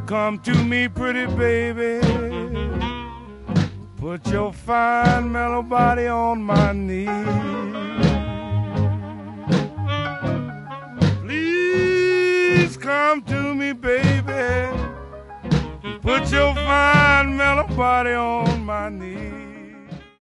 Come to me, pretty baby. Put your fine mellow body on my knee. Please come to me, baby. Put your fine mellow body on my knee.